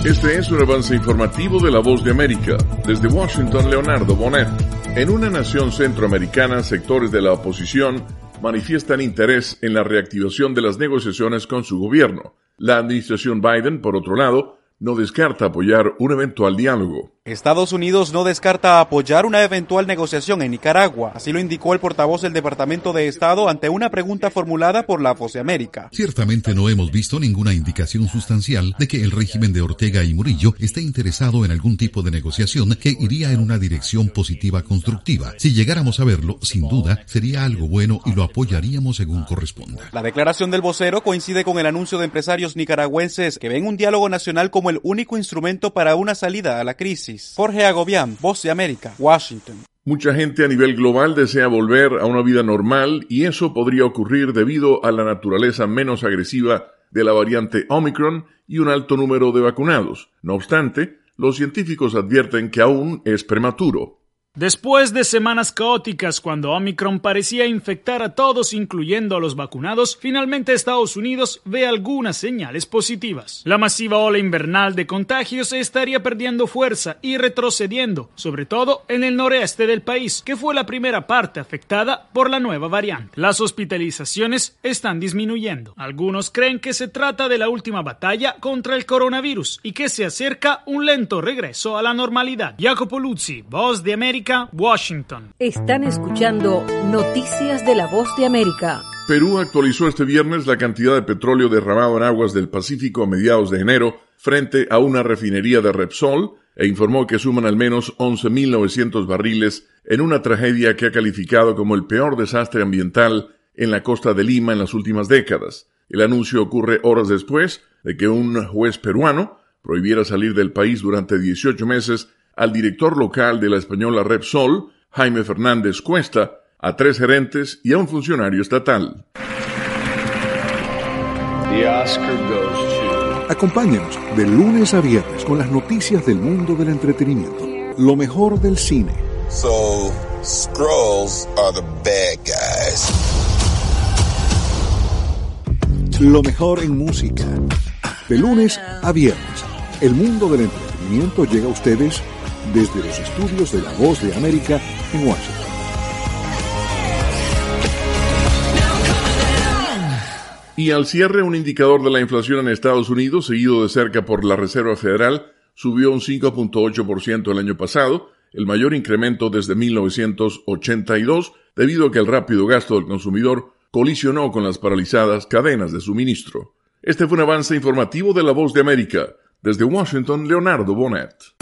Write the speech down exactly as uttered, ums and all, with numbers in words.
Este es un avance informativo de La Voz de América. Desde Washington, Leonardo Bonet. En una nación centroamericana, sectores de la oposición manifiestan interés en la reactivación de las negociaciones con su gobierno. La administración Biden, por otro lado, no descarta apoyar un eventual diálogo. Estados Unidos no descarta apoyar una eventual negociación en Nicaragua, así lo indicó el portavoz del Departamento de Estado ante una pregunta formulada por La Voz de América. Ciertamente no hemos visto ninguna indicación sustancial de que el régimen de Ortega y Murillo esté interesado en algún tipo de negociación que iría en una dirección positiva constructiva. Si llegáramos a verlo, sin duda, sería algo bueno y lo apoyaríamos según corresponda. La declaración del vocero coincide con el anuncio de empresarios nicaragüenses que ven un diálogo nacional como el único instrumento para una salida a la crisis. Jorge Agobián, Voz de América, Washington. Mucha gente a nivel global desea volver a una vida normal y eso podría ocurrir debido a la naturaleza menos agresiva de la variante Omicron y un alto número de vacunados. No obstante, los científicos advierten que aún es prematuro. Después de semanas caóticas cuando Omicron parecía infectar a todos, incluyendo a los vacunados, finalmente Estados Unidos ve algunas señales positivas. La masiva ola invernal de contagios estaría perdiendo fuerza y retrocediendo, sobre todo en el noreste del país, que fue la primera parte afectada por la nueva variante. Las hospitalizaciones están disminuyendo. Algunos creen que se trata de la última batalla contra el coronavirus y que se acerca un lento regreso a la normalidad. Jacopo Luzzi, Voz de América, Washington. Están escuchando Noticias de La Voz de América. Perú actualizó este viernes la cantidad de petróleo derramado en aguas del Pacífico a mediados de enero frente a una refinería de Repsol e informó que suman al menos once mil novecientos barriles en una tragedia que ha calificado como el peor desastre ambiental en la costa de Lima en las últimas décadas. El anuncio ocurre horas después de que un juez peruano prohibiera salir del país durante dieciocho meses al director local de la española Repsol, Jaime Fernández Cuesta, a tres gerentes y a un funcionario estatal. The Oscar goes to... Acompáñenos de lunes a viernes con las noticias del mundo del entretenimiento. Lo mejor del cine. So, Skrulls are the bad guys. Lo mejor en música. De lunes a viernes, el mundo del entretenimiento llega a ustedes desde los estudios de La Voz de América en Washington. Y al cierre, un indicador de la inflación en Estados Unidos, seguido de cerca por la Reserva Federal, subió un cinco punto ocho por ciento el año pasado, el mayor incremento desde mil novecientos ochenta y dos, debido a que el rápido gasto del consumidor colisionó con las paralizadas cadenas de suministro. Este fue un avance informativo de La Voz de América. Desde Washington, Leonardo Bonet.